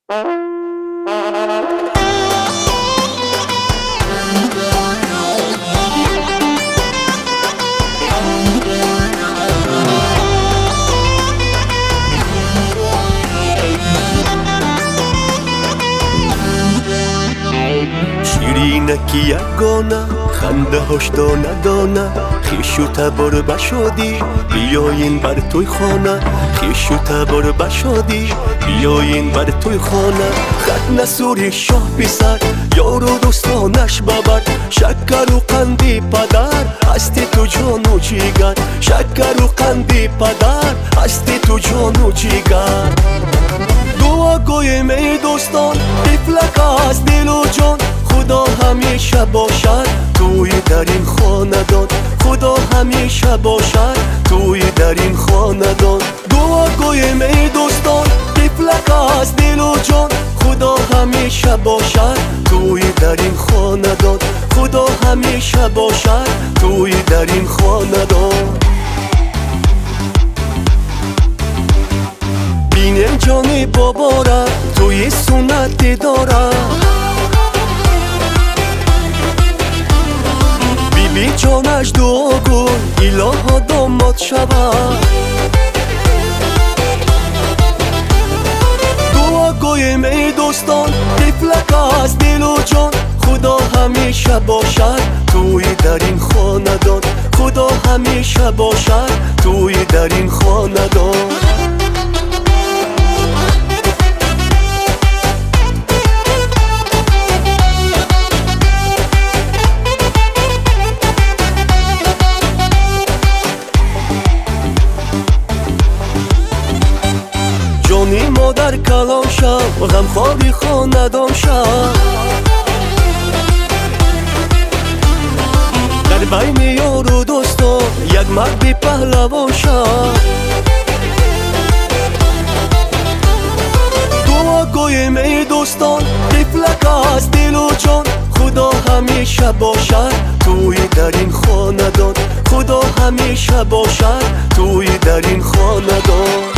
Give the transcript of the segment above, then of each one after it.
شیرینکی یگانه خنده هاش دانه دانه خویش و تبار بشادی بیاین بر توی خانه خویش و تبار بشادی بیاین بر توی خانه خط نسوری شاه پسر یار و دوستانش ببر شکر و قندی پدر هستی تو جان و جیگر شکر و قندی پدر هستی تو جان و جیگر دعا گویم ای دوستان طفلک از دل و جان خدا همیشه باشد توی در این خاندان خدا همیشه باشد توی در این خاندان دعا گویم ای دوستان طفلک از دل و جان خدا همیشه باشد توی در این خاندان خدا همیشه باشد توی در این خاندان بینم جان بابا را توی سنت داره بی جانش دعا کن الها داماد شود دعا گویم ای دوستان طفلک از دل و جان خدا همیشه باشد توی در این خاندان خدا همیشه باشد توی در این خاندان جانی مادر کلام شد غمخواری خاندان شد در بین یار و دوستان یک مرد پهلوان شد دعا گویم ای دوستان طفلک از دل و جان خدا همیشه باشد توی در این خاندان خدا همیشه باشد توی در این خاندان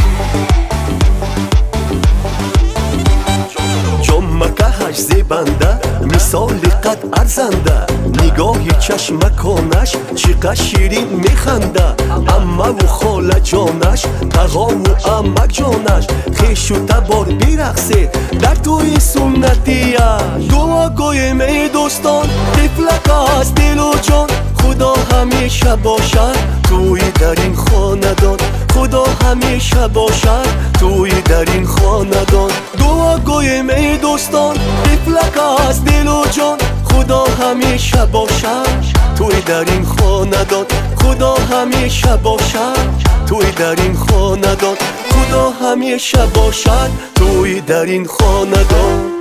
مکهش زیبنده مثال قد ارزنده نگاه چشمکانش چقدر شیرین میخنده امه و خاله جانش تقا و امک جانش خویش و تبار بیرقصه در توی سنتیه دعا گویم ای دوستان طفلک از دل و جان خدا همیشه باشد توی در این خاندان خدا همیشه باشد توی در این خاندان دعا گویم ای دوستان طفلک از دل و جان خدا همیشه باشد توی در این خاندان خدا همیشه باشد توی در این خاندان خدا همیشه باشد توی در این خاندان